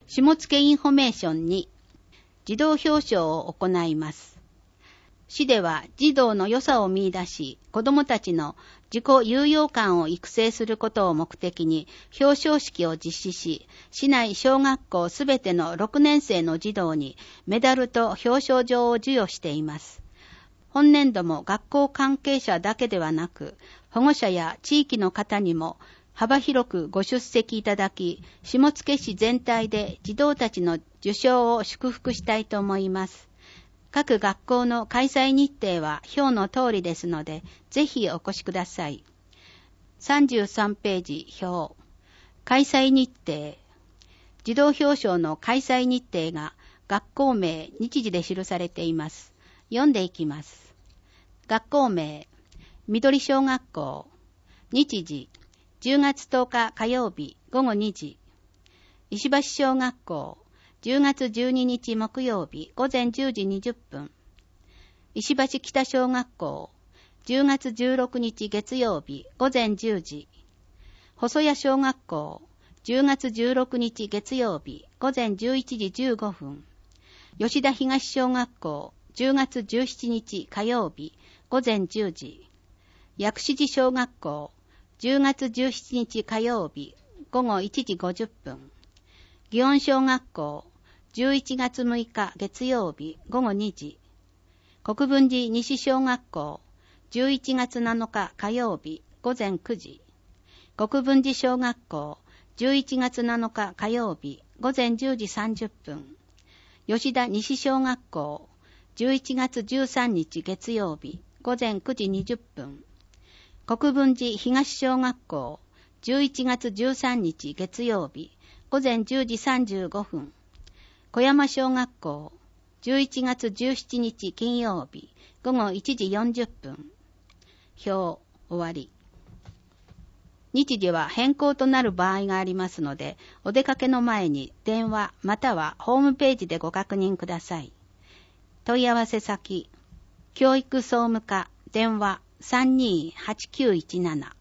下野インフォメーションに児童表彰を行います。市では児童の良さを見出し、子どもたちの自己有用感を育成することを目的に表彰式を実施し、市内小学校すべての6年生の児童にメダルと表彰状を授与しています。本年度も学校関係者だけではなく、保護者や地域の方にも幅広くご出席いただき、下野市全体で児童たちの受賞を祝福したいと思います。各学校の開催日程は表の通りですので、ぜひお越しください。33ページ表。開催日程。児童表彰の開催日程が学校名、日時で記されています。読んでいきます。学校名、緑小学校。日時、10月10日火曜日午後2時。石橋小学校。10月12日木曜日午前10時20分。石橋北小学校。10月16日月曜日午前10時。細谷小学校。10月16日月曜日午前11時15分。吉田東小学校。10月17日火曜日午前10時。薬師寺小学校。10月17日火曜日午後1時50分。祇園小学校。11月6日月曜日午後2時。国分寺西小学校。11月7日火曜日午前9時。国分寺小学校。11月7日火曜日午前10時30分。吉田西小学校。11月13日月曜日午前9時20分。国分寺東小学校。11月13日月曜日午前10時35分。小山小学校。11月17日金曜日午後1時40分。表終わり。日時は変更となる場合がありますので、お出かけの前に電話またはホームページでご確認ください。問い合わせ先、教育総務課電話328917